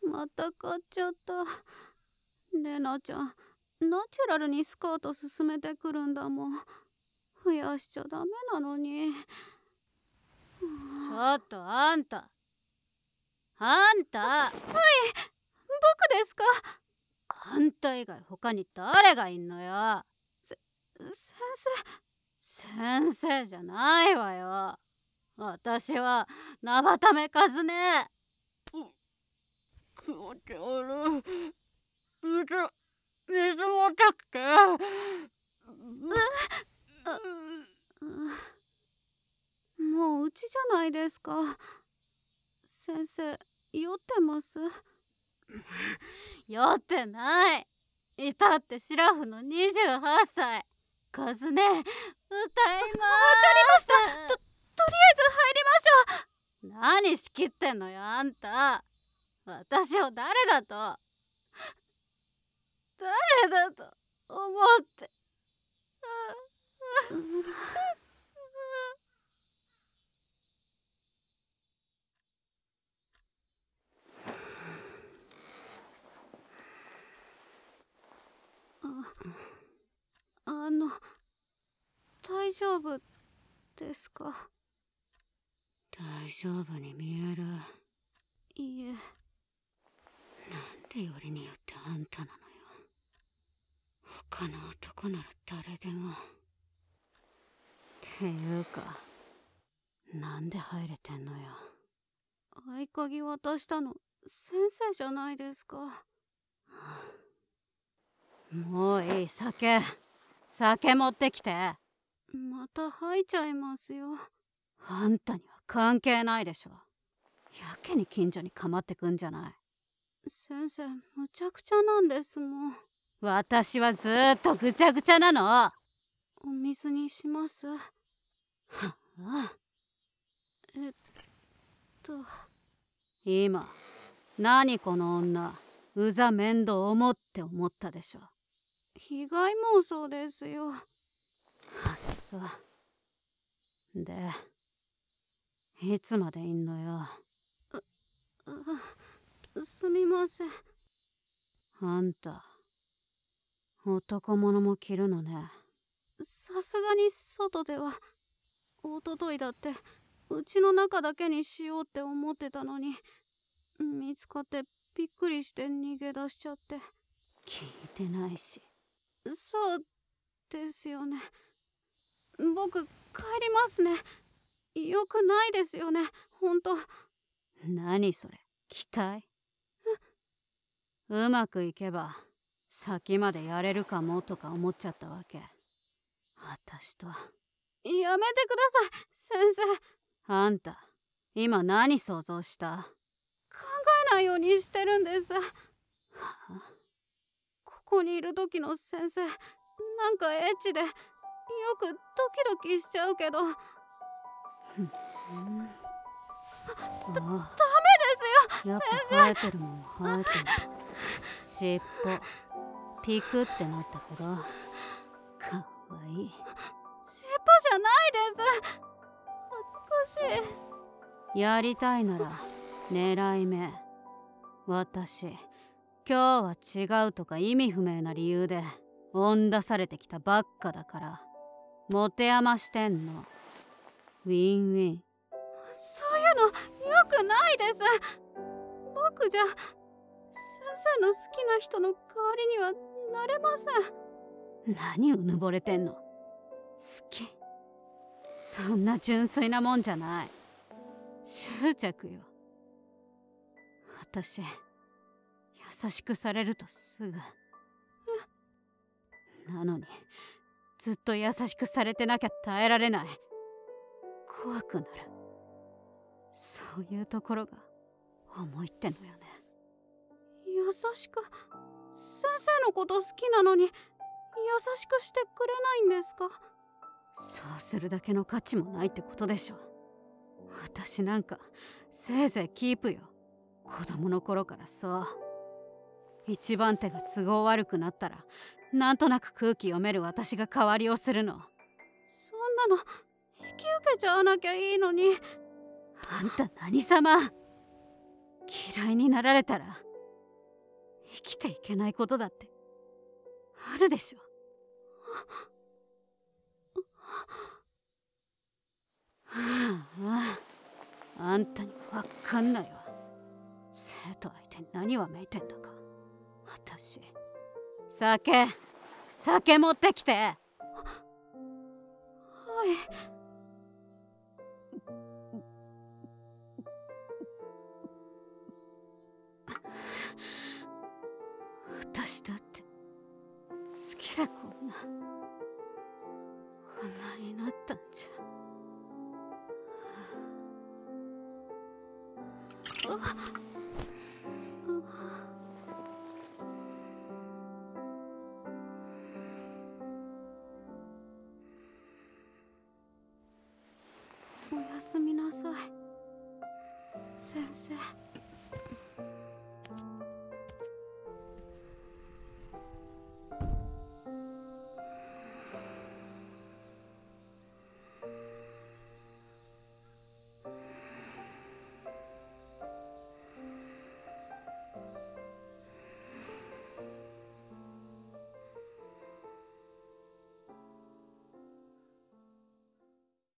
また買っちゃった。レナちゃん、ナチュラルにスカート勧めてくるんだもん。増やしちゃダメなのに。 ちょっとあんた。 はい、僕ですか？ あんた以外他に誰がいんのよ。先生じゃないわよ。私はナバタメカズネ。気持ち悪い。水持ってきて。 もううちじゃないですか。先生、酔ってます？ 酔ってない。いたってシラフの28歳。カズネ、歌いまーす。 わかりました。とりあえず入りましょう。 何仕切ってんのよあんた。私を誰だと思って。 大丈夫ですか？ 大丈夫に見える。 いいえ。 なんでよりによってあんたなのよ。他の男なら誰でも。っていうか、なんで入れてんのよ。 合鍵渡したの先生じゃないですか。 もういい。酒持ってきて。 また吐いちゃいますよ。 あんたには関係ないでしょ。やけに近所に構ってくんじゃない。 先生、むちゃくちゃなんですもん。 私はずーっとぐちゃぐちゃなの。 お水にします。 はあ。今何この女、うざ面倒思って思ったでしょ。 被害妄想ですよ。 あっそう。で、いつまでいんのよ。 すみません。 あんた男物も着るのね。 さすがに外では。おとといだってうちの中だけにしようって思ってたのに、見つかってびっくりして逃げ出しちゃって。 聞いてないし。 そうですよね。僕帰りますね。よくないですよね、ほんと。 何それ、期待？うまくいけば先までやれるかもとか思っちゃったわけ。私と。 やめてください、先生。 あんた今何想像した？ 考えないようにしてるんです。 はあ？ ここにいる時の先生、なんかエッチでよくドキドキしちゃうけど。ダメですよ、 やっ先ぱ生えてるもん生えてる。尻尾ピクってなったけどかわいい。 尻尾じゃないです。恥ずかしい。 やりたいなら狙い目。私今日は違うとか意味不明な理由で追ん出されてきたばっかだから持て余してんの。ウィンウィン。 そういうのよくないです。僕じゃ先生の好きな人の代わりにはなれません。 何うぬぼれてんの。好きそんな純粋なもんじゃない。執着よ。私優しくされるとすぐ。なのにずっと優しくされてなきゃ耐えられない。怖くなる。そういうところが重いってのよね。 優しく、先生のこと好きなのに優しくしてくれないんですか？ そうするだけの価値もないってことでしょ。私なんかせいぜいキープよ。子供の頃からそう。一番手が都合悪くなったらなんとなく空気読める私が代わりをするの。 そんなの引き受けちゃわなきゃいいのに。 あんた何様。嫌いになられたら生きていけないことだってあるでしょ。はあんたにわかんないわ。生徒相手に何わめいてんだか。私酒持ってきて。はい。私だって好きでこんなになったんじゃ。 おやすみなさい、先生。